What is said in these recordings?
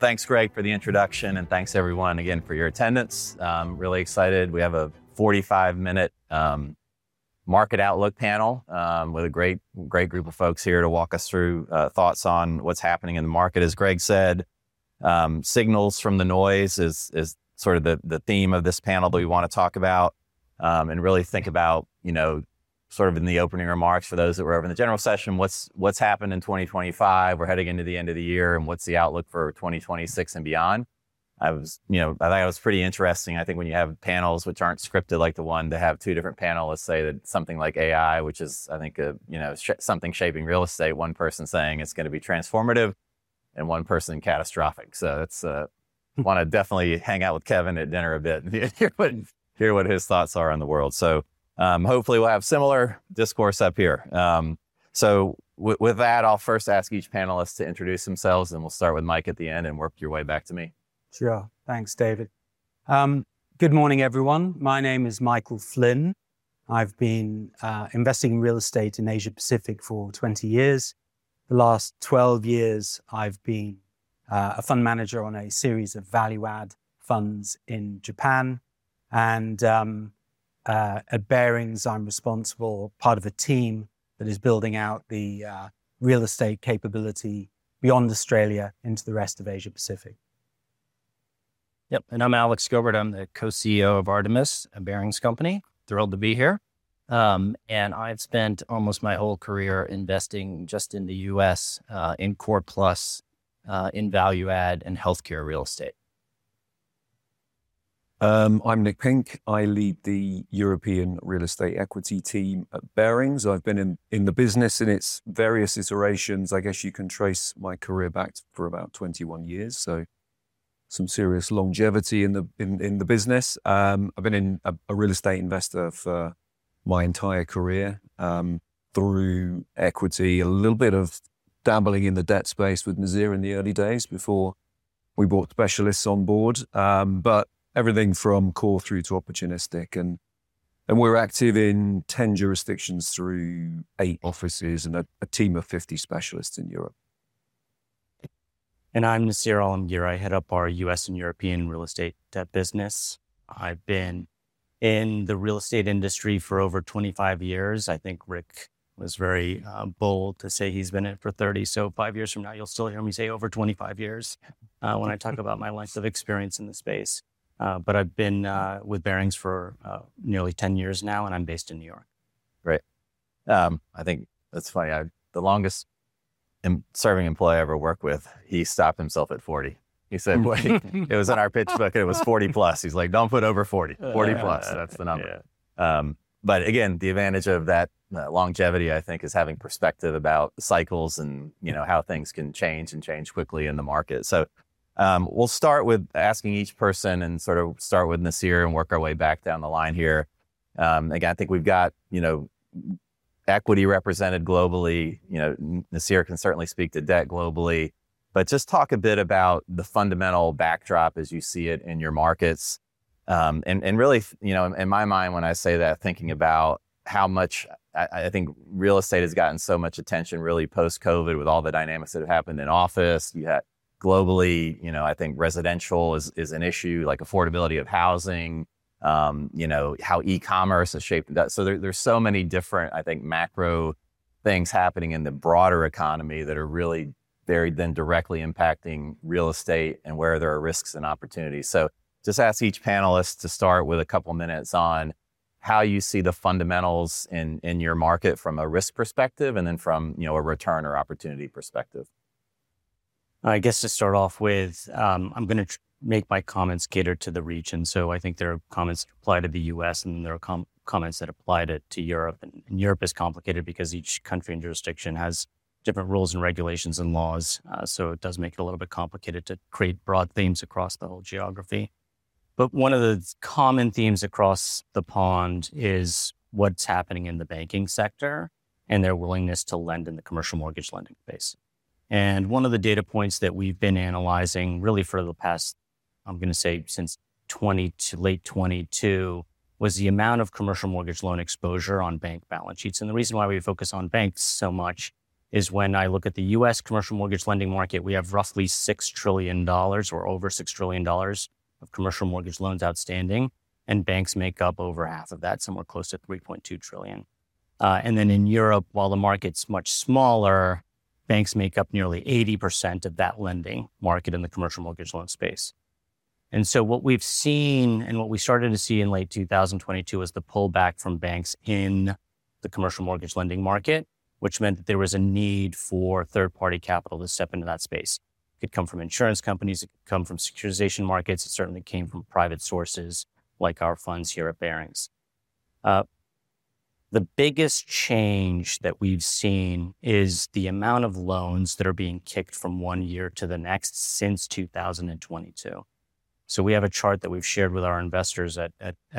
thanks, Greg, for the introduction, and thanks everyone again for your attendance. Really excited. We have a 45-minute market outlook panel with a great group of folks here to walk us through thoughts on what's happening in the market. As Greg said, signals from the noise is sort of the theme of this panel that we want to talk about, and really think about, sort of in the opening remarks for those that were over in the general session, what's happened in 2025. We're heading into the end of the year, and what's the outlook for 2026 and beyond. I thought it was pretty interesting. I think when you have panels which aren't scripted like the one, to have two different panelists say that something like AI, which is, I think, something shaping real estate, one person saying it's going to be transformative and one person catastrophic. So it's want to definitely hang out with Kevin at dinner a bit and hear what his thoughts are on the world. So hopefully we'll have similar discourse up here. So with that, I'll first ask each panelist to introduce themselves, and we'll start with Mike at the end and work your way back to me. Sure. Thanks, David. Good morning, everyone. My name is Michael Flynn. I've been investing in real estate in Asia Pacific for 20 years. The last 12 years, I've been a fund manager on a series of value-add funds in Japan. And at Barings, I'm responsible, part of a team that is building out the real estate capability beyond Australia into the rest of Asia Pacific. Yep, and I'm Alex Gobert. I'm the co-CEO of Artemis, a Barings company. Thrilled to be here. And I've spent almost my whole career investing just in the U.S. In core plus, in value add and healthcare real estate. I'm Nick Pink. I lead the European real estate equity team at Barings. I've been in the business in its various iterations. I guess you can trace my career back for about 21 years. So some serious longevity in the business. I've been a real estate investor for my entire career, through equity, a little bit of dabbling in the debt space with Nazir in the early days before we brought specialists on board. But everything from core through to opportunistic, and we're active in 10 jurisdictions through 8 offices and a team of 50 specialists in Europe. And I'm Nasir Alamgir. I head up our U.S. and European real estate debt business. I've been in the real estate industry for over 25 years. I think Rick was very bold to say he's been in it for 30. So 5 years from now, you'll still hear me say over 25 years when I talk about my length of experience in the space. But I've been with Barings for nearly 10 years now, and I'm based in New York. Great. I think that's funny. The longest serving employee I ever worked with, he stopped himself at 40. He said, wait, it was in our pitch book, and it was 40 plus. He's like, don't put over 40, 40 plus. That's the number. Yeah. But again, the advantage of that longevity, I think, is having perspective about cycles and, how things can change quickly in the market. So we'll start with asking each person and sort of start with Nasir and work our way back down the line here. Again, I think we've got, equity represented globally. Nasir can certainly speak to debt globally, but just talk a bit about the fundamental backdrop as you see it in your markets. And really, in my mind, when I say that, thinking about how much I think real estate has gotten so much attention really post-COVID with all the dynamics that have happened in office. You had globally, I think residential is an issue, like affordability of housing, how e-commerce has shaped that. So there's so many different, I think, macro things happening in the broader economy that are really very then directly impacting real estate and where there are risks and opportunities. So just ask each panelist to start with a couple minutes on how you see the fundamentals in your market from a risk perspective, and then from, a return or opportunity perspective. I guess to start off with, I'm going to make my comments cater to the region. So I think there are comments that apply to the U.S. and there are comments that apply to Europe. And Europe is complicated because each country and jurisdiction has different rules and regulations and laws. So it does make it a little bit complicated to create broad themes across the whole geography. But one of the common themes across the pond is what's happening in the banking sector and their willingness to lend in the commercial mortgage lending space. And one of the data points that we've been analyzing really for the past, I'm going to say since late 22, was the amount of commercial mortgage loan exposure on bank balance sheets. And the reason why we focus on banks so much is when I look at the U.S. commercial mortgage lending market, we have roughly $6 trillion or over $6 trillion of commercial mortgage loans outstanding, and banks make up over half of that, somewhere close to 3.2 trillion. And then in Europe, while the market's much smaller, banks make up nearly 80% of that lending market in the commercial mortgage loan space. And so what we've seen and what we started to see in late 2022 was the pullback from banks in the commercial mortgage lending market, which meant that there was a need for third-party capital to step into that space. It could come from insurance companies, it could come from securitization markets, it certainly came from private sources like our funds here at Barings. The biggest change that we've seen is the amount of loans that are being kicked from one year to the next since 2022. So we have a chart that we've shared with our investors at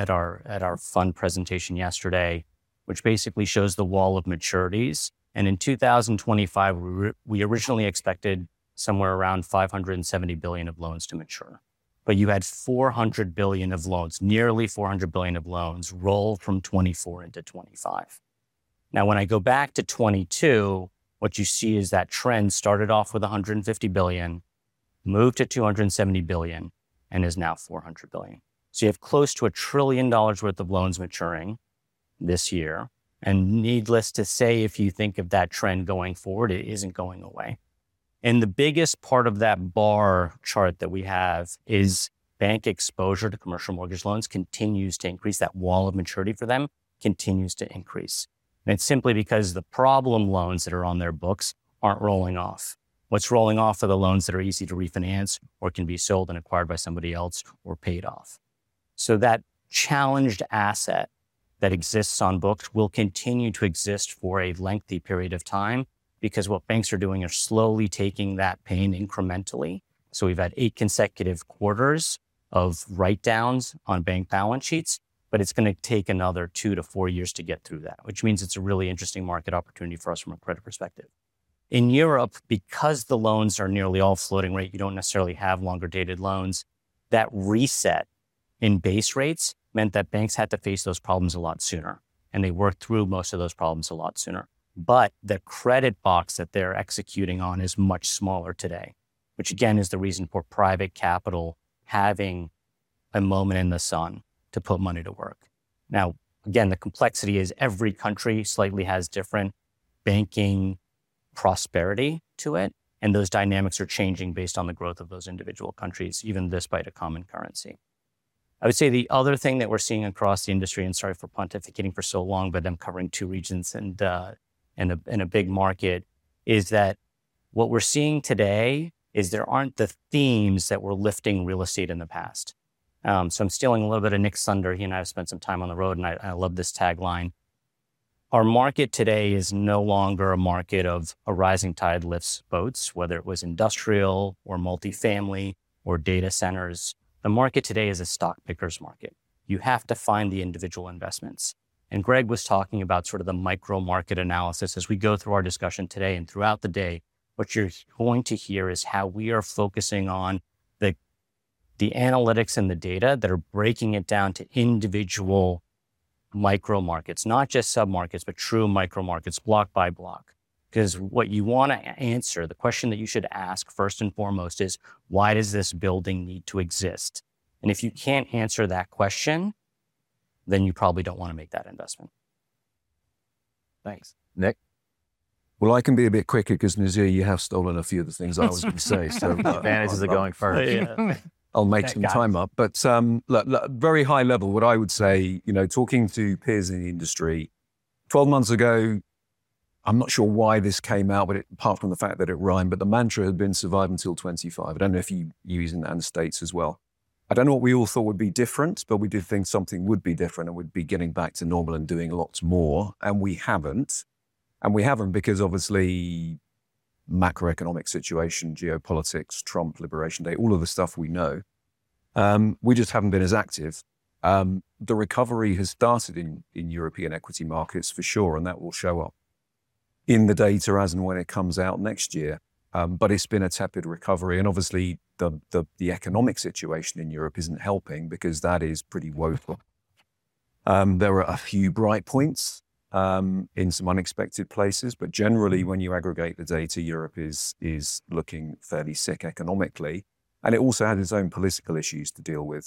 our fund presentation yesterday, which basically shows the wall of maturities. And in 2025, we originally expected somewhere around 570 billion of loans to mature. But you had 400 billion of loans, nearly 400 billion of loans roll from 24 into 25. Now, when I go back to 22, what you see is that trend started off with 150 billion, moved to 270 billion, and is now 400 billion. So you have close to $1 trillion worth of loans maturing this year. And needless to say, if you think of that trend going forward, it isn't going away. And the biggest part of that bar chart that we have is bank exposure to commercial mortgage loans continues to increase. That wall of maturity for them continues to increase. And it's simply because the problem loans that are on their books aren't rolling off. What's rolling off are the loans that are easy to refinance or can be sold and acquired by somebody else or paid off. So that challenged asset that exists on books will continue to exist for a lengthy period of time, because what banks are doing are slowly taking that pain incrementally. So we've had 8 consecutive quarters of write-downs on bank balance sheets, but it's going to take another 2 to 4 years to get through that, which means it's a really interesting market opportunity for us from a credit perspective. In Europe, because the loans are nearly all floating rate, you don't necessarily have longer dated loans, that reset in base rates meant that banks had to face those problems a lot sooner, and they worked through most of those problems a lot sooner. But the credit box that they're executing on is much smaller today, which again is the reason for private capital having a moment in the sun to put money to work. Now, again, the complexity is every country slightly has different banking prosperity to it, and those dynamics are changing based on the growth of those individual countries, even despite a common currency. I would say the other thing that we're seeing across the industry, and sorry for pontificating for so long, but I'm covering 2 regions and a big market, is that what we're seeing today is there aren't the themes that were lifting real estate in the past. So I'm stealing a little bit of Nick Sunder. He and I have spent some time on the road, and I love this tagline. Our market today is no longer a market of a rising tide lifts boats, whether it was industrial or multifamily or data centers. The market today is a stock picker's market. You have to find the individual investments. And Greg was talking about sort of the micro market analysis. As we go through our discussion today and throughout the day, what you're going to hear is how we are focusing on the analytics and the data that are breaking it down to individual micro markets, not just sub-markets, but true micro markets, block by block. Because what you want to answer, the question that you should ask first and foremost is, why does this building need to exist? And if you can't answer that question, then you probably don't want to make that investment. Thanks. Nick? Well, I can be a bit quicker because, Nazir, you have stolen a few of the things I was going to say. So Advantages of going first. Yeah. I'll make some time up. But look, very high level, what I would say, talking to peers in the industry, 12 months ago, I'm not sure why this came out, but apart from the fact that it rhymed, but the mantra had been survive until 25. I don't know if you use it in the States as well. I don't know what we all thought would be different, but we did think something would be different and would be getting back to normal and doing lots more. And we haven't. And we haven't because obviously macroeconomic situation, geopolitics, Trump, Liberation Day, all of the stuff we know. We just haven't been as active. The recovery has started in European equity markets for sure, and that will show up in the data as and when it comes out next year. But it's been a tepid recovery. And obviously the economic situation in Europe isn't helping because that is pretty woeful. There are a few bright points. in some unexpected places, but generally, when you aggregate the data, Europe is looking fairly sick economically, and it also has its own political issues to deal with.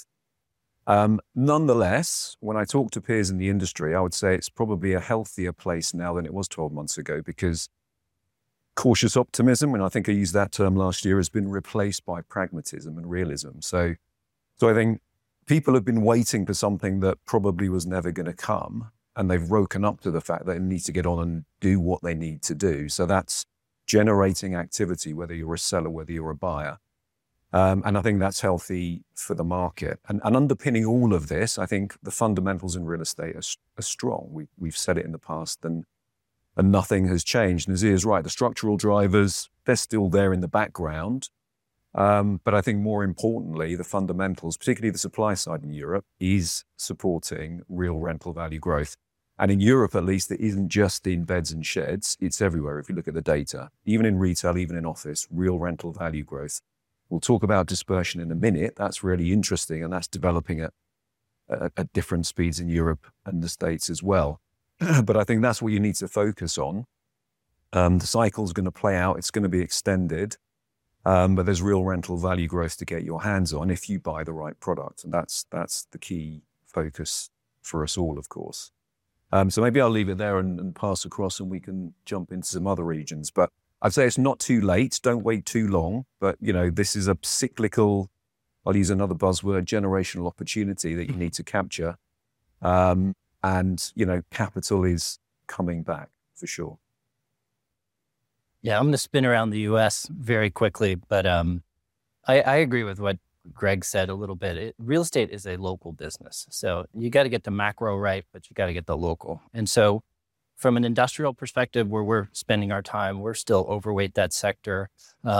Nonetheless, when I talk to peers in the industry, I would say it's probably a healthier place now than it was 12 months ago, because cautious optimism, and I think I used that term last year, has been replaced by pragmatism and realism. So I think people have been waiting for something that probably was never going to come, and they've woken up to the fact that they need to get on and do what they need to do. So that's generating activity, whether you're a seller, whether you're a buyer. And I think that's healthy for the market. And underpinning all of this, I think the fundamentals in real estate are strong. We've said it in the past, and nothing has changed. Nazir's right. The structural drivers, they're still there in the background. But I think more importantly, the fundamentals, particularly the supply side in Europe, is supporting real rental value growth. And in Europe, at least, it isn't just in beds and sheds. It's everywhere. If you look at the data, even in retail, even in office, real rental value growth. We'll talk about dispersion in a minute. That's really interesting, and that's developing at different speeds in Europe and the States as well. But I think that's what you need to focus on. The cycle's going to play out. It's going to be extended, but there's real rental value growth to get your hands on if you buy the right product, and that's the key focus for us all, of course. So maybe I'll leave it there and pass across, and we can jump into some other regions. But I'd say it's not too late. Don't wait too long. But, this is a cyclical, I'll use another buzzword, generational opportunity that you need to capture. And, capital is coming back for sure. Yeah, I'm going to spin around the U.S. very quickly, but I agree with what Greg said a little bit. Real estate is a local business. So you got to get the macro right, but you got to get the local. And so from an industrial perspective, where we're spending our time, we're still overweight that sector.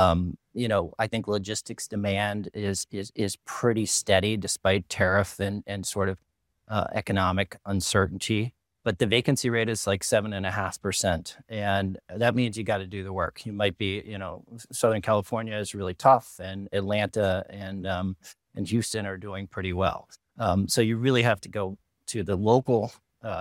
I think logistics demand is pretty steady despite tariff and sort of economic uncertainty. But the vacancy rate is like 7.5%. And that means you got to do the work. You might be, Southern California is really tough, and Atlanta and Houston are doing pretty well. So you really have to go to the local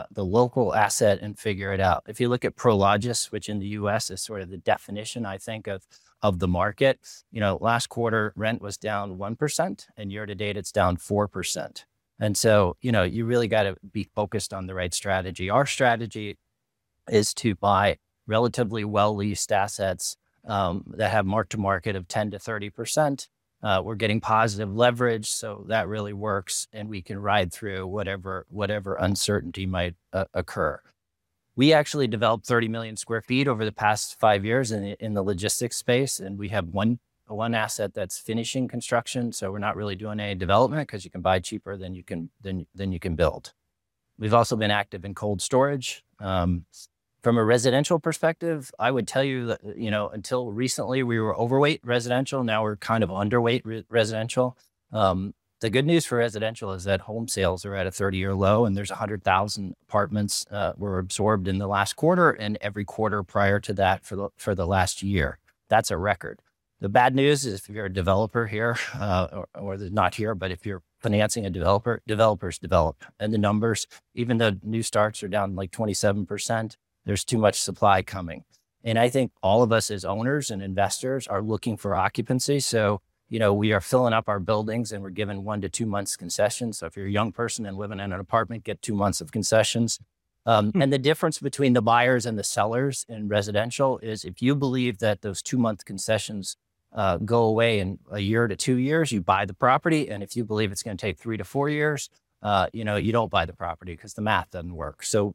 asset and figure it out. If you look at Prologis, which in the US is sort of the definition, I think, of the market, last quarter rent was down 1%, and year to date it's down 4%. And so, you really got to be focused on the right strategy. Our strategy is to buy relatively well-leased assets that have mark-to-market of 10 to 30%. We're getting positive leverage, so that really works, and we can ride through whatever uncertainty might occur. We actually developed 30 million square feet over the past 5 years in the logistics space, and we have one asset that's finishing construction. So we're not really doing any development because you can buy cheaper than you can build. We've also been active in cold storage. From a residential perspective, I would tell you that, until recently we were overweight residential. Now we're kind of underweight residential. The good news for residential is that home sales are at a 30-year low, and there's 100,000 apartments were absorbed in the last quarter, and every quarter prior to that for the last year. That's a record. The bad news is if you're a developer here, or not here, but if you're financing a developer, developers develop. And the numbers, even though new starts are down like 27%, there's too much supply coming. And I think all of us as owners and investors are looking for occupancy. So, we are filling up our buildings, and we're given 1 to 2 months concessions. So if you're a young person and living in an apartment, get 2 months of concessions. And the difference between the buyers and the sellers in residential is if you believe that those 2-month concessions go away in a year to 2 years, you buy the property. And if you believe it's going to take 3 to 4 years, you don't buy the property because the math doesn't work. So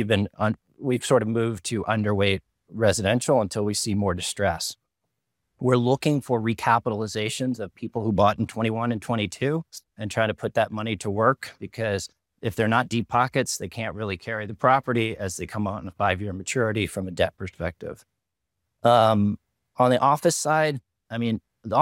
we've sort of moved to underweight residential until we see more distress. We're looking for recapitalizations of people who bought in 21 and 22 and try to put that money to work, because if they're not deep pockets, they can't really carry the property as they come out in a 5-year maturity from a debt perspective. On the office side, and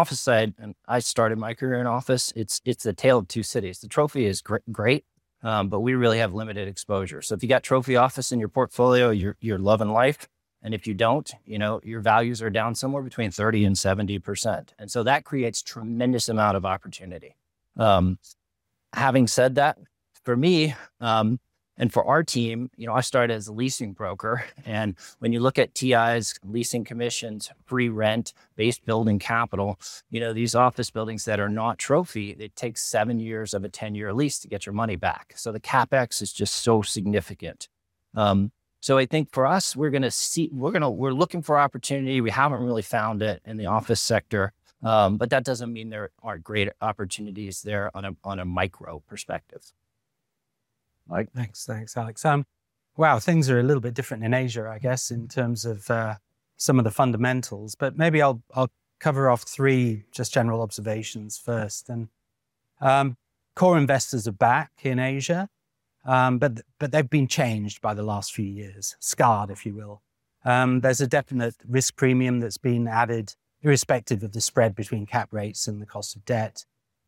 I started my career in office. It's the tale of two cities. The trophy is great, but we really have limited exposure. So if you got trophy office in your portfolio, you're loving life. And if you don't, your values are down somewhere between 30 and 70%. And so that creates tremendous amount of opportunity. Having said that, for me, And for our team, I started as a leasing broker. And when you look at TIs, leasing commissions, free rent, base building capital, these office buildings that are not trophy, it takes 7 years of a 10-year lease to get your money back. So the CapEx is just so significant. So I think for us, we're looking for opportunity. We haven't really found it in the office sector. But that doesn't mean there aren't great opportunities there on a micro perspective. Mike? Thanks, Alex. Wow, things are a little bit different in Asia, I guess, in terms of some of the fundamentals. But maybe I'll cover off 3 just general observations first. And core investors are back in Asia, but they've been changed by the last few years, scarred, if you will. There's a definite risk premium that's been added, irrespective of the spread between cap rates and the cost of debt.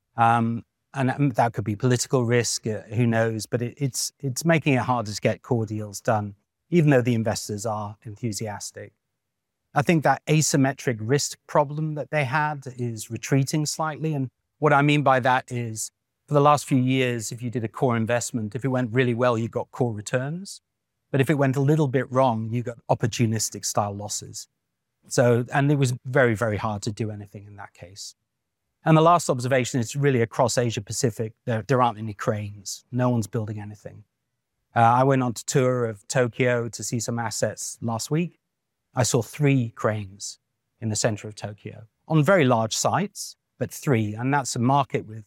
And that could be political risk, who knows, but it's making it harder to get core deals done, even though the investors are enthusiastic. I think that asymmetric risk problem that they had is retreating slightly. And what I mean by that is, for the last few years, if you did a core investment, if it went really well, you got core returns. But if it went a little bit wrong, you got opportunistic style losses. And it was very, very hard to do anything in that case. And the last observation is really across Asia Pacific, there aren't any cranes. No one's building anything. I went on a tour of Tokyo to see some assets last week. I saw 3 cranes in the center of Tokyo on very large sites, but 3. And that's a market with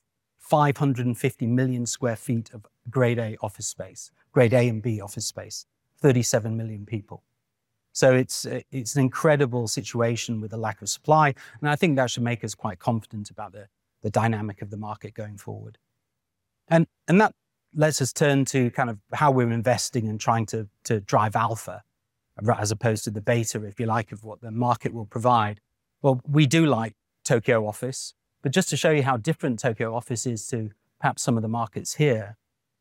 550 million square feet of grade A office space, grade A and B office space, 37 million people. So it's an incredible situation with a lack of supply. And I think that should make us quite confident about the dynamic of the market going forward. And that lets us turn to kind of how we're investing and trying to drive alpha, as opposed to the beta, if you like, of what the market will provide. Well, we do like Tokyo office, but just to show you how different Tokyo office is to perhaps some of the markets here,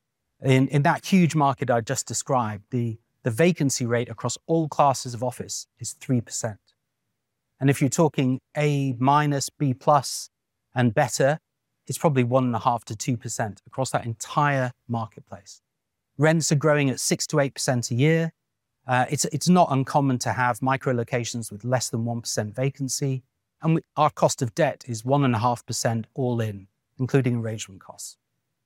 in that huge market I just described, the vacancy rate across all classes of office is 3%. And if you're talking A-, B+, and better, it's probably 1.5% to 2% across that entire marketplace. Rents are growing at 6% to 8% a year. It's not uncommon to have micro locations with less than 1% vacancy. And our cost of debt is 1.5% all in, including arrangement costs.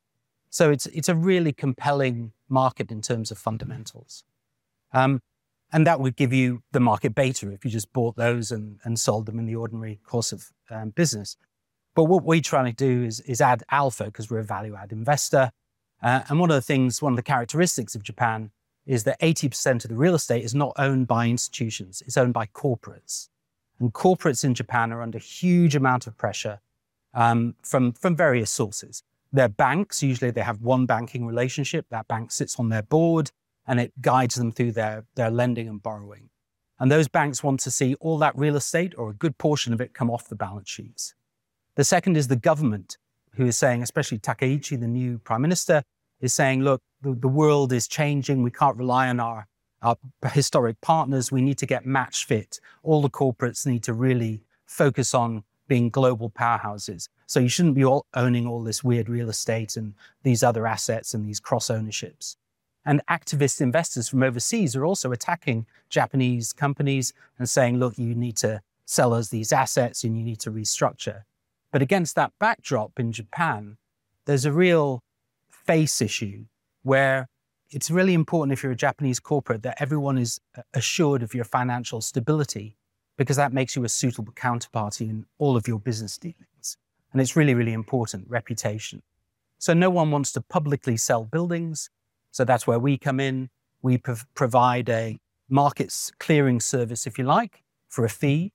So it's a really compelling market in terms of fundamentals. And that would give you the market beta if you just bought those and sold them in the ordinary course of business. But what we're trying to do is add alpha, because we're a value-add investor. And one of the characteristics of Japan is that 80% of the real estate is not owned by institutions, it's owned by corporates. And corporates in Japan are under huge amount of pressure from various sources. They're banks, usually they have one banking relationship, that bank sits on their board, and it guides them through their lending and borrowing. And those banks want to see all that real estate, or a good portion of it, come off the balance sheets. The second is the government, who is saying, especially Takaichi, the new prime minister, is saying, look, the world is changing. We can't rely on our historic partners. We need to get match fit. All the corporates need to really focus on being global powerhouses. So you shouldn't be owning all this weird real estate and these other assets and these cross ownerships. And activist investors from overseas are also attacking Japanese companies and saying, look, you need to sell us these assets and you need to restructure. But against that backdrop in Japan, there's a real face issue where it's really important, if you're a Japanese corporate, that everyone is assured of your financial stability, because that makes you a suitable counterparty in all of your business dealings. And it's really, really important, reputation. So no one wants to publicly sell buildings. So that's where we come in. We provide a markets clearing service, if you like, for a fee,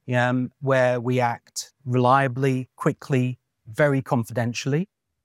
where we act reliably, quickly, very confidentially,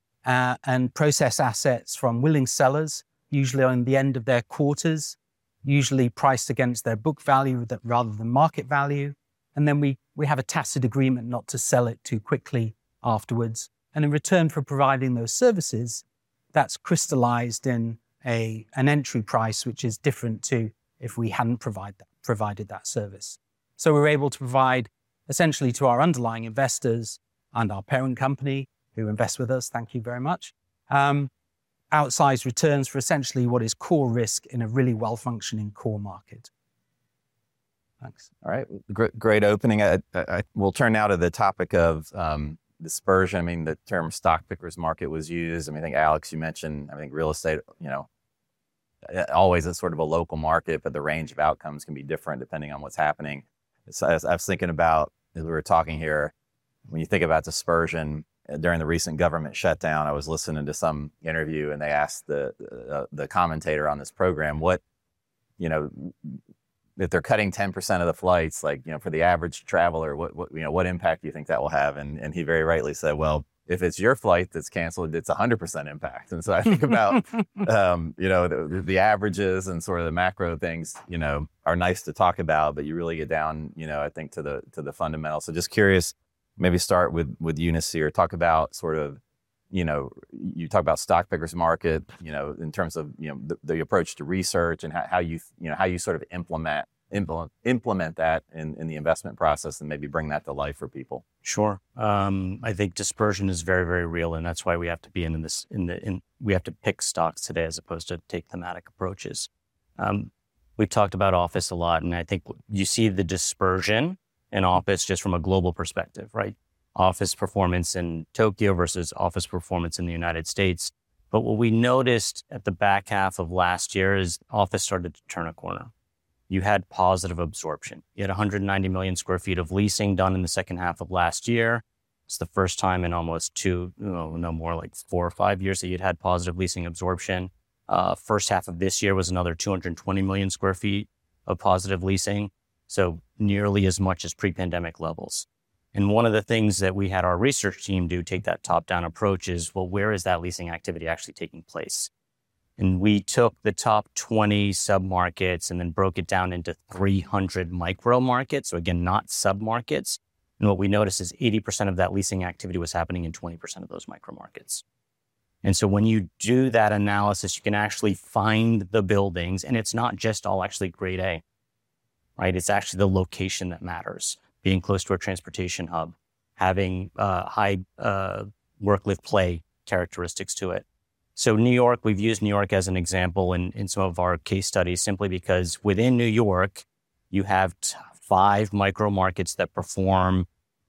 and process assets from willing sellers, usually on the end of their quarters, usually priced against their book value rather than market value. And then we have a tacit agreement not to sell it too quickly afterwards. And in return for providing those services, that's crystallized in an entry price, which is different to if we hadn't provided that service. So we're able to provide essentially to our underlying investors and our parent company who invest with us, thank you very much, outsized returns for essentially what is core risk in a really well-functioning core market. Thanks. All right, great opening. We'll turn now to the topic of dispersion. I mean, the term stock pickers market was used. I mean, I think Alex, you mentioned, I think real estate, always a sort of a local market, but the range of outcomes can be different depending on what's happening. So I was thinking about, as we were talking here, when you think about dispersion during the recent government shutdown, I was listening to some interview and they asked the commentator on this program, what, if they're cutting 10% of the flights, for the average traveler, what impact do you think that will have? And he very rightly said, well, if it's your flight that's canceled, it's 100% impact. And so I think about, the averages and sort of the macro things, are nice to talk about, but you really get down, I think to the fundamentals. So just curious, maybe start with Eunice here, talk about sort of, you talk about stock pickers market, in terms of, the approach to research and how you sort of implement that in the investment process and maybe bring that to life for people. Sure. I think dispersion is very, very real, and that's why we have to be we have to pick stocks today as opposed to take thematic approaches. We've talked about office a lot, and I think you see the dispersion in office just from a global perspective, right? Office performance in Tokyo versus office performance in the United States. But what we noticed at the back half of last year is office started to turn a corner. You had positive absorption. You had 190 million square feet of leasing done in the second half of last year. It's the first time in almost 4 or 5 years that you'd had positive leasing absorption. First half of this year was another 220 million square feet of positive leasing. So nearly as much as pre-pandemic levels. And one of the things that we had our research team do, take that top-down approach, is, well, where is that leasing activity actually taking place? And we took the top 20 submarkets and then broke it down into 300 micro markets. So again, not submarkets. And what we noticed is 80% of that leasing activity was happening in 20% of those micro markets. And so when you do that analysis, you can actually find the buildings, and it's not just all actually grade A, right? It's actually the location that matters. Being close to a transportation hub, having high work-live play characteristics to it. So New York, we've used New York as an example in some of our case studies simply because within New York, you have 5 micro markets that perform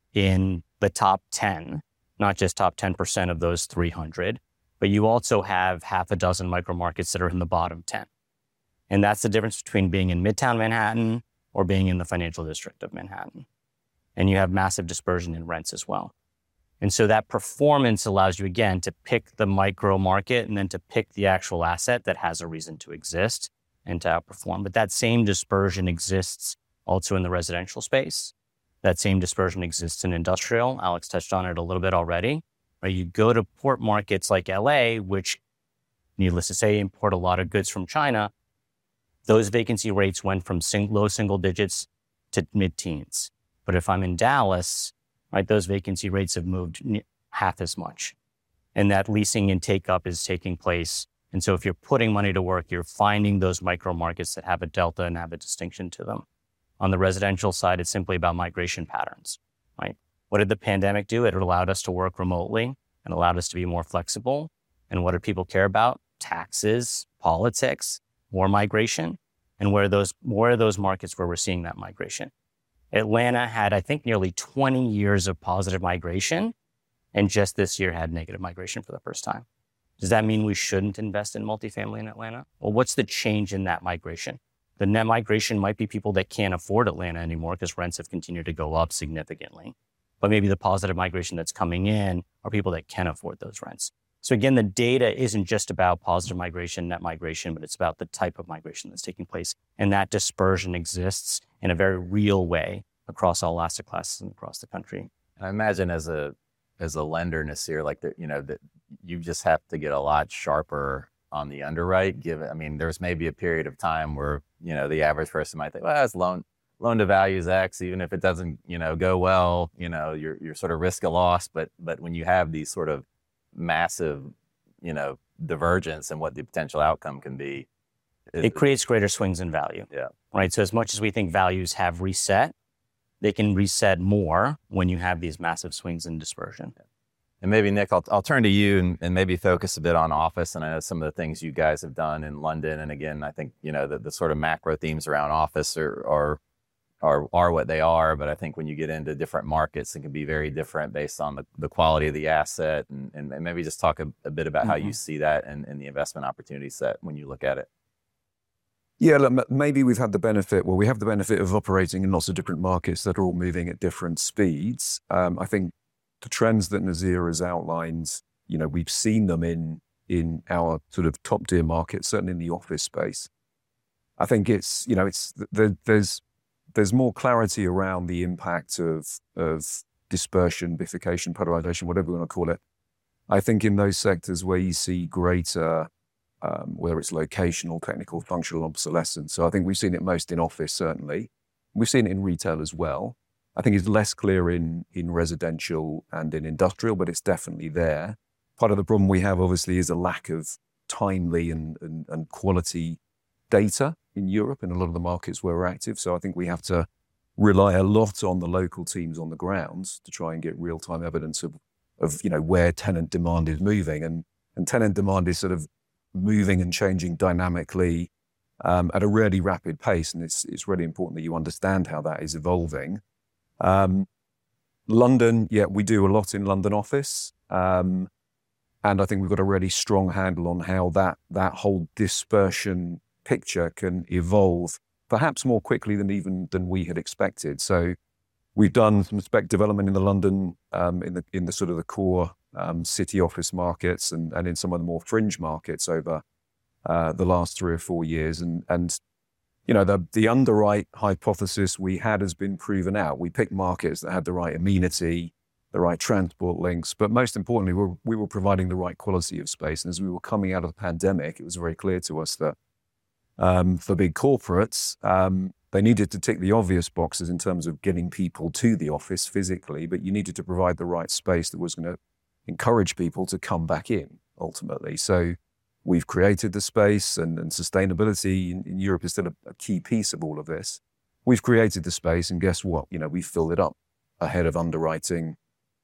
in the top 10, not just top 10% of those 300, but you also have half a dozen micro markets that are in the bottom 10. And that's the difference between being in Midtown Manhattan or being in the financial district of Manhattan. And you have massive dispersion in rents as well. And so that performance allows you, again, to pick the micro market and then to pick the actual asset that has a reason to exist and to outperform. But that same dispersion exists also in the residential space. That same dispersion exists in industrial. Alex touched on it a little bit already. Right? You go to port markets like LA, which, needless to say, import a lot of goods from China. Those vacancy rates went from low single digits to mid-teens. But if I'm in Dallas, right, those vacancy rates have moved half as much. And that leasing and take-up is taking place. And so if you're putting money to work, you're finding those micro markets that have a delta and have a distinction to them. On the residential side, it's simply about migration patterns, right? What did the pandemic do? It allowed us to work remotely and allowed us to be more flexible. And what did people care about? Taxes, politics, more migration. And where are those markets where we're seeing that migration? Atlanta had, I think, nearly 20 years of positive migration, and just this year had negative migration for the first time. Does that mean we shouldn't invest in multifamily in Atlanta? Well, what's the change in that migration? The net migration might be people that can't afford Atlanta anymore because rents have continued to go up significantly. But maybe the positive migration that's coming in are people that can afford those rents. So again, the data isn't just about positive migration, net migration, but it's about the type of migration that's taking place. And that dispersion exists in a very real way across all asset classes and across the country. I imagine as a lender, Nasir, that you just have to get a lot sharper on the underwrite. There's maybe a period of time where, the average person might think, well, it's loan to value is X, even if it doesn't, go well, you're sort of risk of loss. But when you have these sort of massive, divergence in what the potential outcome can be, it creates greater swings in value. Yeah. Right. So as much as we think values have reset, they can reset more when you have these massive swings in dispersion. And maybe Nick, I'll turn to you and maybe focus a bit on office. And I know some of the things you guys have done in London. And again, I think, the sort of macro themes around office are what they are. But I think when you get into different markets, it can be very different based on the quality of the asset. And maybe just talk a bit about how you see that and the investment opportunity set when you look at it. Yeah, look, maybe we have the benefit of operating in lots of different markets that are all moving at different speeds. I think the trends that Nazir has outlined, we've seen them in our sort of top tier markets, certainly in the office space. I think there's more clarity around the impact of dispersion, bifurcation, polarization, whatever you want to call it. I think in those sectors where you see greater, whether it's locational, technical, functional obsolescence. So I think we've seen it most in office, certainly. We've seen it in retail as well. I think it's less clear in residential and in industrial, but it's definitely there. Part of the problem we have, obviously, is a lack of timely and quality data in Europe in a lot of the markets where we're active. So I think we have to rely a lot on the local teams on the ground to try and get real-time evidence of where tenant demand is moving. And tenant demand is sort of moving and changing dynamically at a really rapid pace. And it's really important that you understand how that is evolving. London, we do a lot in London office. And I think we've got a really strong handle on how that whole dispersion picture can evolve perhaps more quickly than we had expected. So we've done some spec development in the London, in the sort of the core city office markets and in some of the more fringe markets over the last 3 or 4 years. And the underwrite hypothesis we had has been proven out. We picked markets that had the right amenity, the right transport links, but most importantly, we were providing the right quality of space. And as we were coming out of the pandemic, it was very clear to us that for big corporates, they needed to tick the obvious boxes in terms of getting people to the office physically, but you needed to provide the right space that was going to encourage people to come back in ultimately. So we've created the space, and sustainability in Europe is still a key piece of all of this. We've created the space, and guess what? We filled it up ahead of underwriting.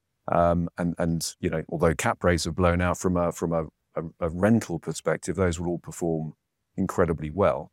And although cap rates have blown out from a rental perspective, those will all perform incredibly well.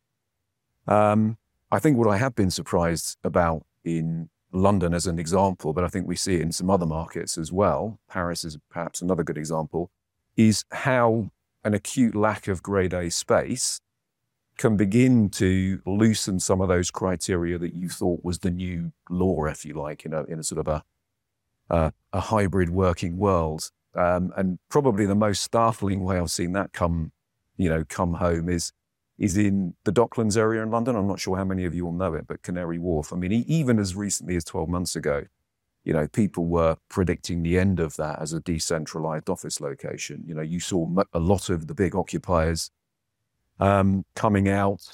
I think what I have been surprised about in London as an example, but I think we see it in some other markets as well, Paris is perhaps another good example, is how an acute lack of grade A space can begin to loosen some of those criteria that you thought was the new law, if you like, in a sort of a hybrid working world. And probably the most startling way I've seen that come home is in the Docklands area in London. I'm not sure how many of you will know it, but Canary Wharf. I mean, even as recently as 12 months ago, people were predicting the end of that as a decentralized office location. You saw a lot of the big occupiers coming out,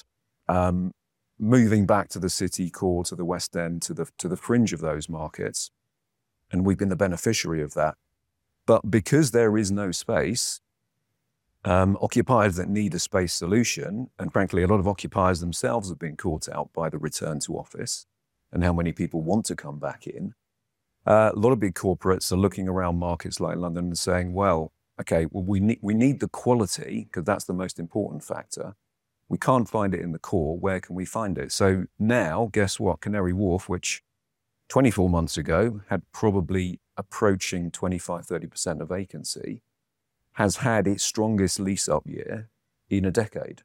moving back to the city core, to the West End, to the fringe of those markets. And we've been the beneficiary of that. But because there is no space, occupiers that need a space solution, and frankly, a lot of occupiers themselves have been caught out by the return to office and how many people want to come back in. A lot of big corporates are looking around markets like London and saying, we need the quality, because that's the most important factor. We can't find it in the core. Where can we find it? So now, guess what? Canary Wharf, which 24 months ago had probably approaching 25-30% of vacancy, has had its strongest lease-up year in a decade,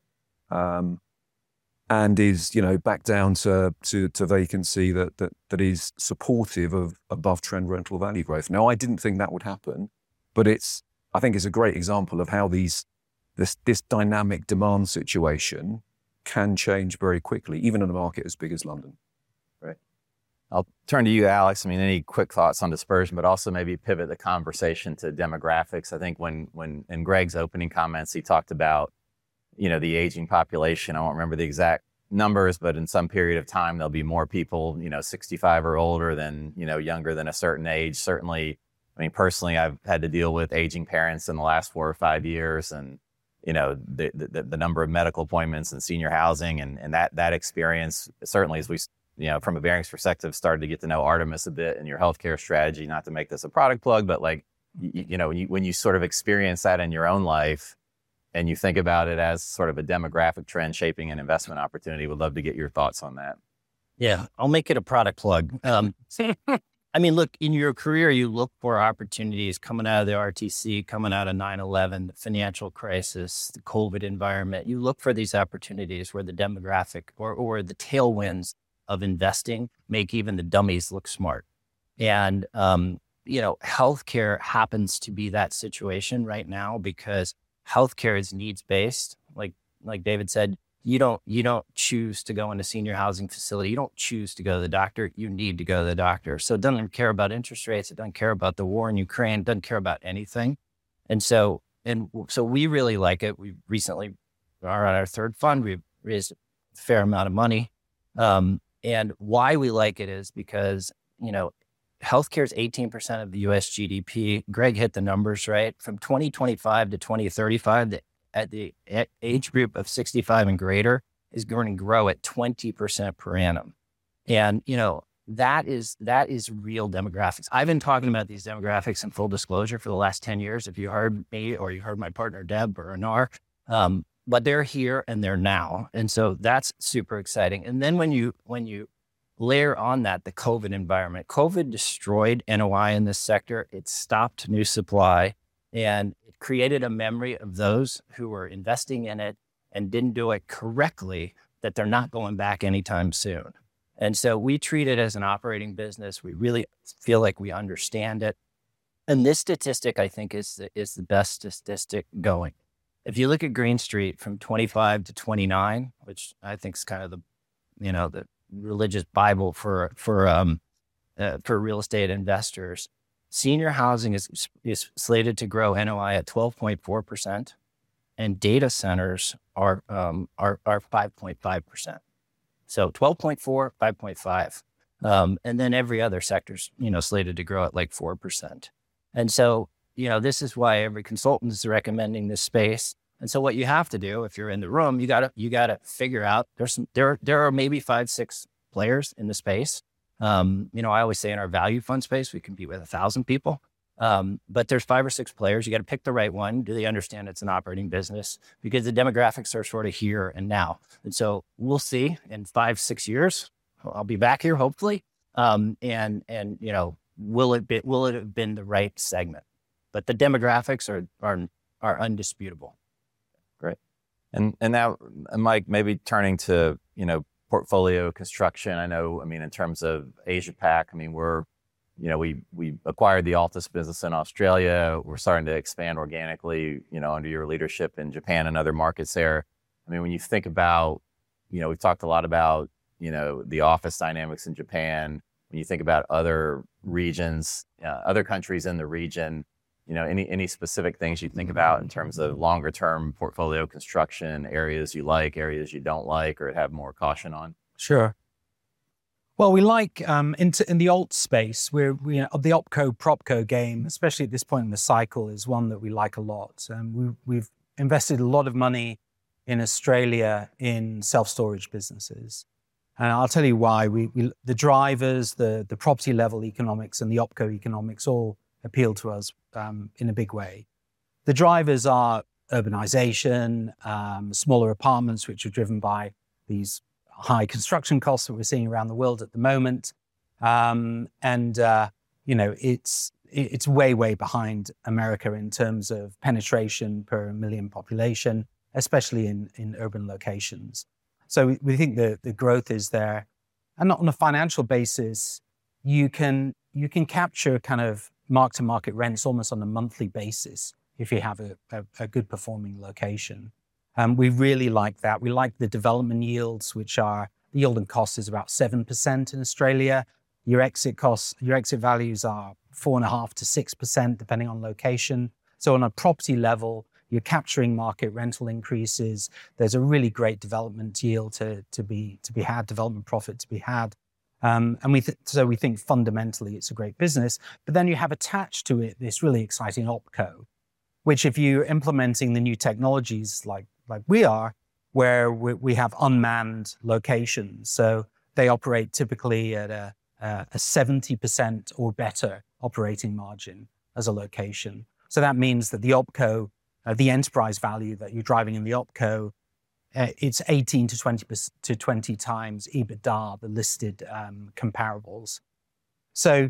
and is back down to vacancy that is supportive of above-trend rental value growth. Now, I didn't think that would happen, but I think it's a great example of how this dynamic demand situation can change very quickly, even in a market as big as London. Right. I'll turn to you, Alex. I mean, any quick thoughts on dispersion, but also maybe pivot the conversation to demographics. I think when in Greg's opening comments, he talked about, the aging population. I won't remember the exact numbers, but in some period of time, there'll be more people, 65 or older than, younger than a certain age. Certainly, I mean, personally, I've had to deal with aging parents in the last 4 or 5 years, and, the number of medical appointments and senior housing and that experience, certainly as we, from a Barings perspective, started to get to know Artemis a bit and your healthcare strategy, not to make this a product plug, but like when you sort of experience that in your own life and you think about it as sort of a demographic trend shaping an investment opportunity, would love to get your thoughts on that. Yeah, I'll make it a product plug. I mean, look, in your career, you look for opportunities coming out of the RTC, coming out of 9/11, the financial crisis, the COVID environment. You look for these opportunities where the demographic or the tailwinds of investing make even the dummies look smart. And, healthcare happens to be that situation right now because healthcare is needs-based. Like David said, you don't choose to go into senior housing facility. You don't choose to go to the doctor. You need to go to the doctor. So it doesn't care about interest rates. It doesn't care about the war in Ukraine. It doesn't care about anything. And so we really like it. We recently are on our third fund. We've raised a fair amount of money. And why we like it is because, healthcare is 18% of the US GDP. Greg hit the numbers right. From 2025 to 2035, at the age group of 65 and greater is going to grow at 20% per annum. And, that is real demographics. I've been talking about these demographics in full disclosure for the last 10 years. If you heard me or you heard my partner, Deb or Anar, but they're here and they're now. And so that's super exciting. And then when you layer on that, the COVID environment, COVID destroyed NOI in this sector. It stopped new supply and it created a memory of those who were investing in it and didn't do it correctly, that they're not going back anytime soon. And so we treat it as an operating business. We really feel like we understand it. And this statistic, I think, is the best statistic going. If you look at Green Street from 25 to 29, which I think is kind of the religious Bible for real estate investors, senior housing is slated to grow NOI at 12.4%, and data centers are 5.5%. So 12.4, 5.5. And then every other sector's, slated to grow at like 4%. And so, this is why every consultant is recommending this space. And so what you have to do if you're in the room, you gotta figure out there are maybe 5-6 players in the space. I always say in our value fund space, we compete with 1,000 people. But there's 5 or 6 players. You got to pick the right one. Do they understand it's an operating business? Because the demographics are sort of here and now. And so we'll see in 5-6 years, I'll be back here, hopefully. Will it have been the right segment? But the demographics are undisputable. Great. And now, Mike, maybe turning to, portfolio construction. In terms of Asia Pac, we acquired the Altus business in Australia. We're starting to expand organically, under your leadership in Japan and other markets there. When you think about, we've talked a lot about, the office dynamics in Japan. When you think about other regions, other countries in the region, any specific things you think about in terms of longer term portfolio construction, areas you like, areas you don't like, or have more caution on? Sure. Well, we like in the alt space, the OpCo PropCo game, especially at this point in the cycle, is one that we like a lot. We've invested a lot of money in Australia in self-storage businesses, and I'll tell you why. The drivers, the property level economics, and the OpCo economics all appeal to us in a big way. The drivers are urbanization, smaller apartments, which are driven by these high construction costs that we're seeing around the world at the moment. It's way behind America in terms of penetration per million population, especially in urban locations. So we think the growth is there. And on a financial basis, you can capture kind of mark-to-market rents almost on a monthly basis if you have a good performing location. We really like that. We like the development yields, the yield and cost is about 7% in Australia. Your exit values are 4.5% to 6%, depending on location. So on a property level, you're capturing market rental increases. There's a really great development yield to be had, development profit to be had. And we think fundamentally it's a great business. But then you have attached to it this really exciting OpCo, which if you're implementing the new technologies like we are, where we have unmanned locations. So they operate typically at a 70% or better operating margin. as a location. So that means that the OpCo, the enterprise value that you're driving in the OpCo, it's 18 to 20 times EBITDA, the listed comparables. So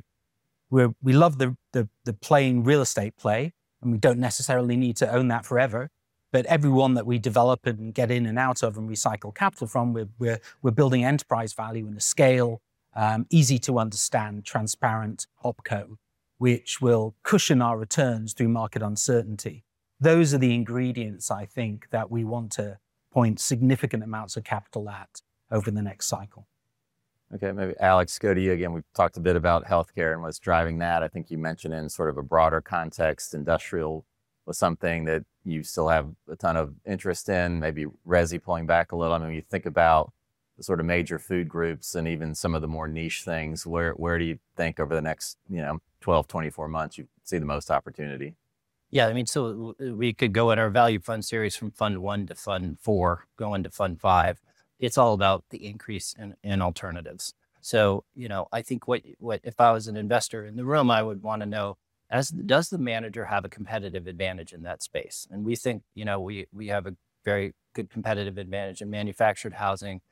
we love the plain real estate play, and we don't necessarily need to own that forever. But every one that we develop and get in and out of and recycle capital from, we're building enterprise value in a scale, easy to understand, transparent OpCo, which will cushion our returns through market uncertainty. Those are the ingredients, I think, that we want to point significant amounts of capital at over the next cycle. Okay, maybe Alex, go to you again. We've talked a bit about healthcare and what's driving that. I think you mentioned in sort of a broader context, industrial was something that you still have a ton of interest in, maybe resi pulling back a little. I mean, when you think about the sort of major food groups and even some of the more niche things, where do you think over the next, 12, 24 months, you see the most opportunity? Yeah, I mean, so we could go in our value fund series from fund 1 to fund 4, going to fund 5. It's all about the increase in alternatives. So, I think what if I was an investor in the room, I would want to know, does the manager have a competitive advantage in that space? And we think, we have a very good competitive advantage in manufactured housing,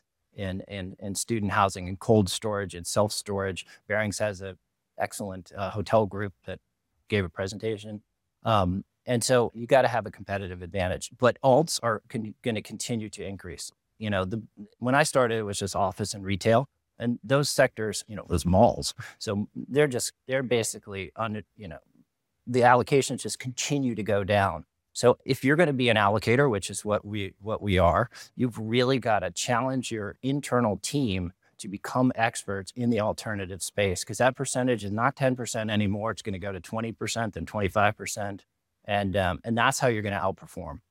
in student housing, and cold storage and self-storage. Barings has an excellent hotel group that gave a presentation. And so you got to have a competitive advantage, but alts are going to continue to increase. When I started, it was just office and retail, and those sectors, those malls. So they're basically on, the allocations just continue to go down. So if you're going to be an allocator, which is what we are, you've really got to challenge your internal team to become experts in the alternative space, because that percentage is not 10% anymore. It's going to go to 20%, then 25%. And that's how you're going to outperform.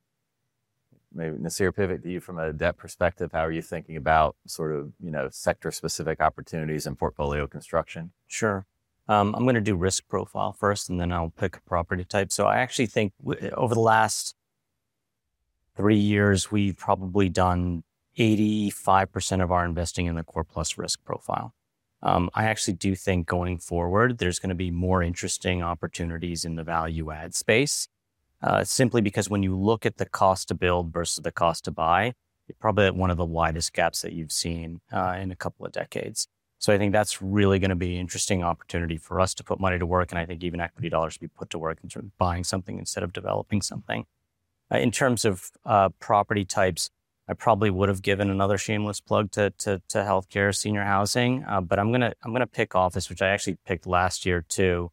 Maybe Nasir, pivot to you from a debt perspective. How are you thinking about sort of, sector-specific opportunities and portfolio construction? Sure. I'm going to do risk profile first, and then I'll pick a property type. So I actually think over the last 3 years, we've probably done 85% of our investing in the core plus risk profile. I actually do think going forward, there's going to be more interesting opportunities in the value add space, simply because when you look at the cost to build versus the cost to buy, it's probably one of the widest gaps that you've seen in a couple of decades. So I think that's really going to be an interesting opportunity for us to put money to work, and I think even equity dollars to be put to work in terms of buying something instead of developing something. In terms of property types, I probably would have given another shameless plug to healthcare, senior housing, but I'm gonna pick office, which I actually picked last year too.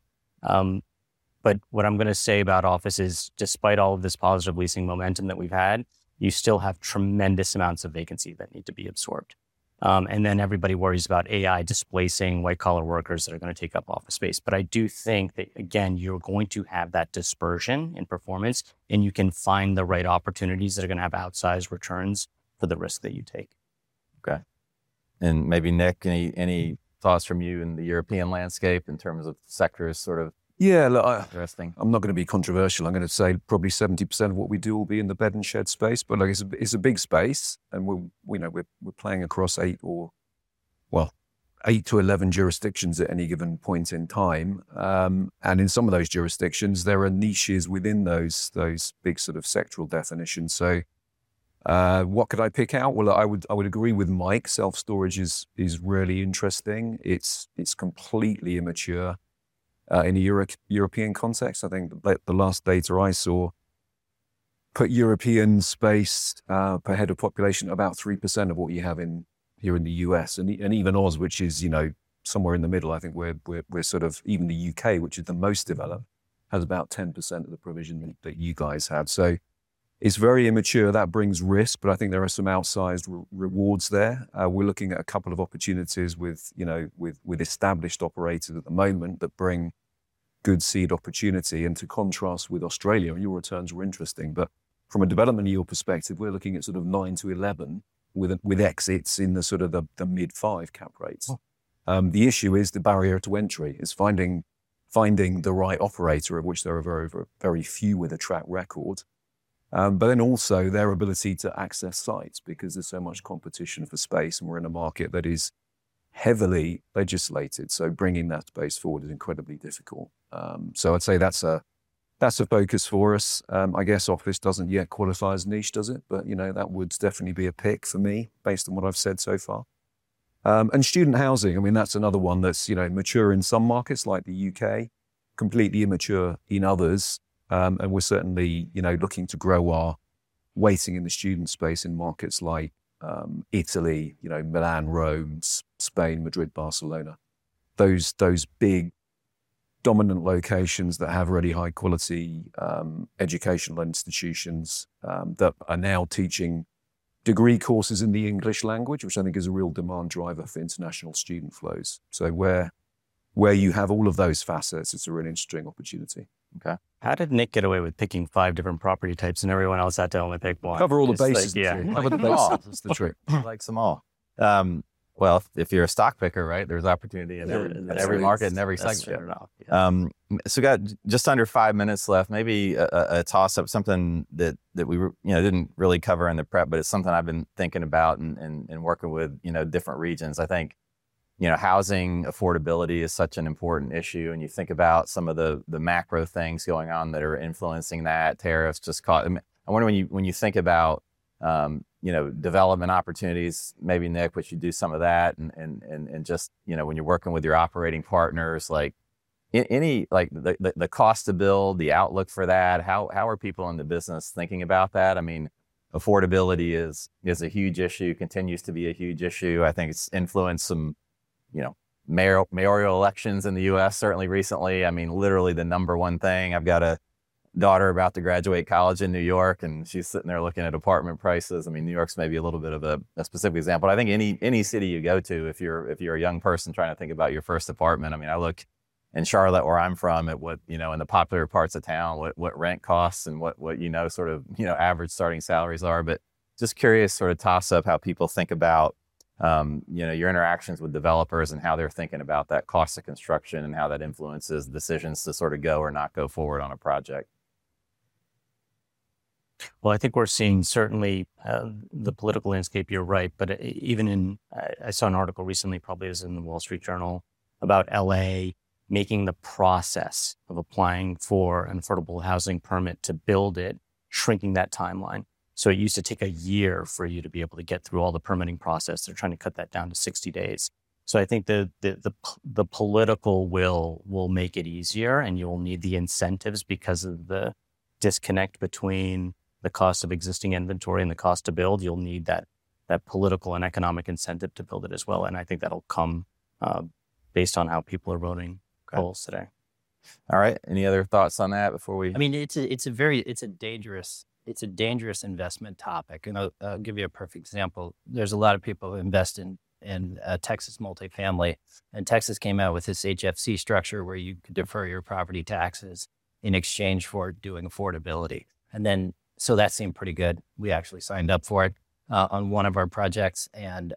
But what I'm gonna say about office is, despite all of this positive leasing momentum that we've had, you still have tremendous amounts of vacancy that need to be absorbed. And then everybody worries about AI displacing white collar workers that are going to take up office space. But I do think that, again, you're going to have that dispersion in performance, and you can find the right opportunities that are going to have outsized returns for the risk that you take. Okay. And maybe Nick, any thoughts from you in the European landscape in terms of sectors sort of? Yeah, look, interesting. I'm not going to be controversial. I'm going to say probably 70% of what we do will be in the bed and shed space, but like it's a big space, and we're playing across 8 to 11 jurisdictions at any given point in time, and in some of those jurisdictions there are niches within those big sort of sectoral definitions. So, what could I pick out? Well, I would agree with Mike. Self-storage is really interesting. It's completely immature. In a European context, I think the last data I saw put European space per head of population about 3% of what you have here in the US, and even Oz, which is somewhere in the middle. I think we're sort of, even the UK, which is the most developed, has about 10% of the provision that you guys have. So it's very immature. That brings risk, but I think there are some outsized rewards there. We're looking at a couple of opportunities with established operators at the moment that bring good seed opportunity. And to contrast with Australia, your returns were interesting, but from a development yield perspective, we're looking at sort of 9 to 11 with exits in the sort of the mid 5 cap rates. The issue is the barrier to entry. Is finding the right operator, of which there are very, very few with a track record. But then also their ability to access sites, because there's so much competition for space, and we're in a market that is heavily legislated. So bringing that space forward is incredibly difficult. So I'd say that's a focus for us. I guess office doesn't yet qualify as niche, does it? But, that would definitely be a pick for me based on what I've said so far. And student housing, I mean, that's another one that's, mature in some markets like the UK, completely immature in others. And we're certainly, looking to grow our weighting in the student space in markets like Italy, Milan, Rome, Spain, Madrid, Barcelona. Those big dominant locations that have really high quality educational institutions that are now teaching degree courses in the English language, which I think is a real demand driver for international student flows. So where you have all of those facets, it's a really interesting opportunity. Okay. How did Nick get away with picking 5 different property types and everyone else had to only pick one? Cover all the It's like, bases. yeah. Cover the bases. That's the trick. Likes them all. Well, if you're a stock picker, right, there's opportunity in every market and every That's segment. fair enough. Yeah. So we got just under 5 minutes left. Maybe a toss up, something that we didn't really cover in the prep, but it's something I've been thinking about and working with different regions. I think housing affordability is such an important issue, and you think about some of the macro things going on that are influencing that. Tariffs just caught. I wonder when you think about development opportunities, maybe Nick, which you do some of that, and just when you're working with your operating partners, like any like the cost to build, the outlook for that. How are people in the business thinking about that? I mean, affordability is a huge issue, continues to be a huge issue. I think it's influenced some mayoral elections in the U.S. certainly recently. I mean, literally the number one thing. I've got a daughter about to graduate college in New York, and she's sitting there looking at apartment prices. I mean, New York's maybe a little bit of a specific example. I think any city you go to, if you're a young person trying to think about your first apartment, I mean, I look in Charlotte, where I'm from, at what in the popular parts of town, what rent costs and what sort of average starting salaries are. But just curious, sort of toss up how people think about your interactions with developers and how they're thinking about that cost of construction and how that influences decisions to sort of go or not go forward on a project. Well, I think we're seeing certainly the political landscape, you're right, but even I saw an article recently, probably is in the Wall Street Journal, about LA making the process of applying for an affordable housing permit to build it, shrinking that timeline. So it used to take a year for you to be able to get through all the permitting process. They're trying to cut that down to 60 days. So I think the political will make it easier, and you'll need the incentives because of the disconnect between the cost of existing inventory and the cost to build. You'll need that political and economic incentive to build it as well. And I think that'll come based on how people are voting polls today. All right. Any other thoughts on that before we? I mean, it's a dangerous investment topic. And I'll give you a perfect example. There's a lot of people who invest in Texas multifamily, and Texas came out with this HFC structure where you could defer your property taxes in exchange for doing affordability. And then, so that seemed pretty good. We actually signed up for it on one of our projects. And,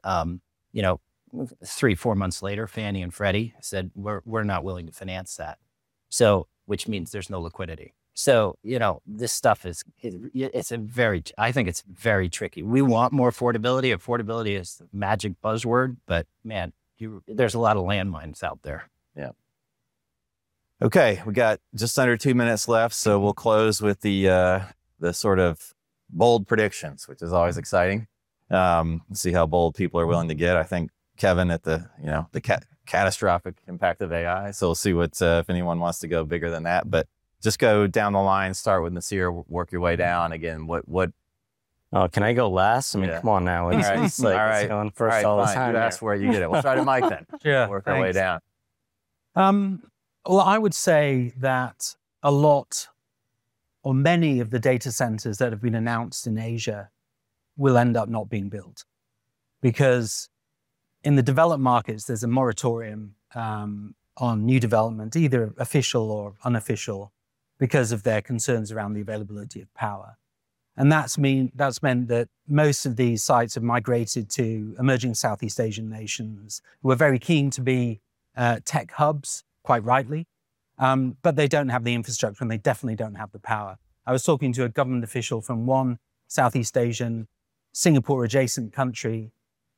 3-4 months later, Fannie and Freddie said, we're not willing to finance that. So, which means there's no liquidity. So, this stuff I think it's very tricky. We want more affordability. Affordability is the magic buzzword, but man, there's a lot of landmines out there. Yeah. Okay. We got just under 2 minutes left. So we'll close with the sort of bold predictions, which is always exciting. See how bold people are willing to get. I think Kevin at the catastrophic impact of AI. So we'll see if anyone wants to go bigger than that, but just go down the line, start with Nasir, work your way down. Again, what? Oh, can I go last? I mean, Come on now. All right. It's like, all right. it's going first all all right, the fine. time. You asked where you get it. We'll start at Mike then. Sure. Work our way down. Well, I would say that a lot or many of the data centers that have been announced in Asia will end up not being built, because in the developed markets, there's a moratorium on new development, either official or unofficial, because of their concerns around the availability of power. And that's meant that most of these sites have migrated to emerging Southeast Asian nations who are very keen to be tech hubs, quite rightly, but they don't have the infrastructure and they definitely don't have the power. I was talking to a government official from one Southeast Asian, Singapore adjacent country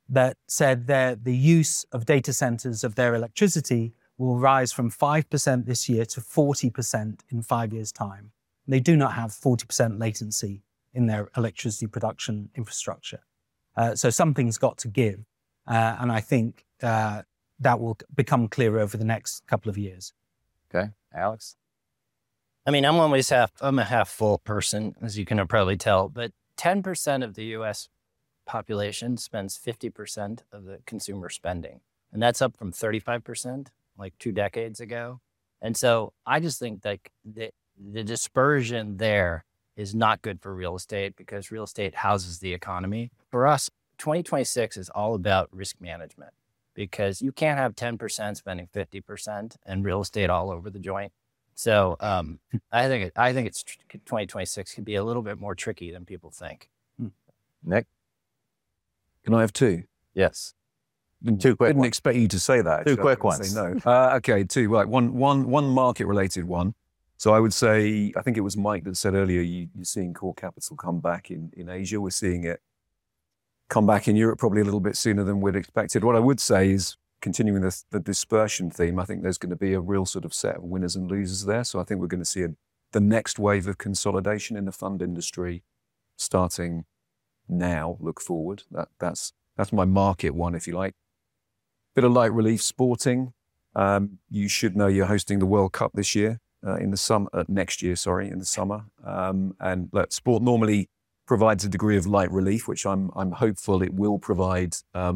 that said that the use of data centers of their electricity will rise from 5% this year to 40% in 5 years' time. They do not have 40% latency in their electricity production infrastructure. So something's got to give. And I think that will become clearer over the next couple of years. Okay. Alex? I mean, I'm a half full person, as you can probably tell, but 10% of the US population spends 50% of the consumer spending. And that's up from 35% like 2 decades ago. And so I just think that the dispersion there is not good for real estate because real estate houses the economy. For us, 2026 is all about risk management because you can't have 10% spending 50% and real estate all over the joint. So I think it's 2026 could be a little bit more tricky than people think. Nick? Can I have two? Yes. 2 quick Didn't ones. expect you to say that. 2 actually. quick I was gonna ones. say no. Okay, 2. Right, one market-related one. So I would say, I think it was Mike that said earlier, you're seeing core capital come back in Asia. We're seeing it come back in Europe probably a little bit sooner than we'd expected. What I would say is, continuing the dispersion theme, I think there's going to be a real sort of set of winners and losers there. So I think we're going to see the next wave of consolidation in the fund industry starting now, look forward. That's my market one, if you like. Bit of light relief sporting. You should know you're hosting the World Cup this year, next year, in the summer. And look, sport normally provides a degree of light relief, which I'm hopeful it will provide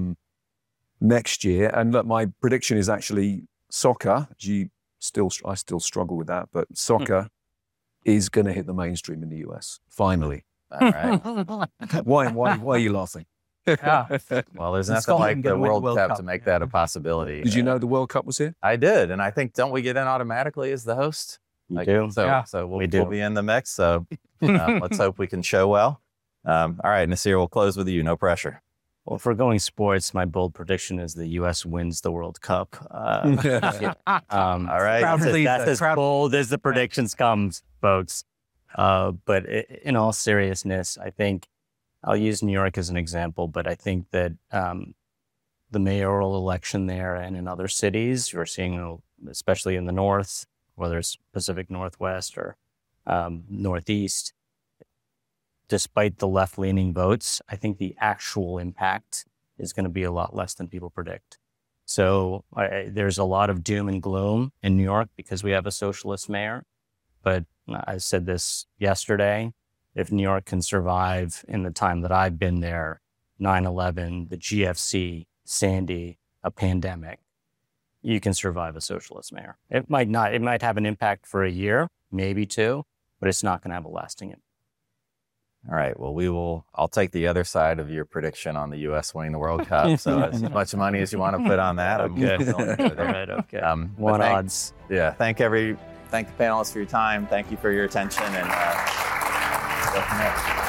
next year. And look, my prediction is actually soccer. I still struggle with that, but soccer is going to hit the mainstream in the US finally. All right. Why are you laughing? Well, there's nothing Scotland like the gonna win the World World Cup Cup. to make that a possibility. Did you know the World Cup was here? I did, and I think don't we get in automatically as the host? You do? So, Yeah. so We do. we'll be in the mix. So let's hope we can show well. All right, Nasir, we'll close with you. No pressure. Well, if we're going sports, my bold prediction is the U.S. wins the World Cup. All right. That's as bold as the predictions comes, folks. But in all seriousness, I think I'll use New York as an example, but I think that the mayoral election there and in other cities, you're seeing, especially in the north, whether it's Pacific Northwest or Northeast, despite the left-leaning votes, I think the actual impact is going to be a lot less than people predict. So there's a lot of doom and gloom in New York because we have a socialist mayor. But I said this yesterday, if New York can survive in the time that I've been there, 9/11, the GFC, Sandy, a pandemic, you can survive a socialist mayor. It might not. It might have an impact for a year, maybe 2, but it's not going to have a lasting impact. All right. Well, I'll take the other side of your prediction on the U.S. winning the World Cup. So as much money as you want to put on that, I'm good. All right, okay. But odds. Yeah. Thank the panelists for your time. Thank you for your attention, and go from there.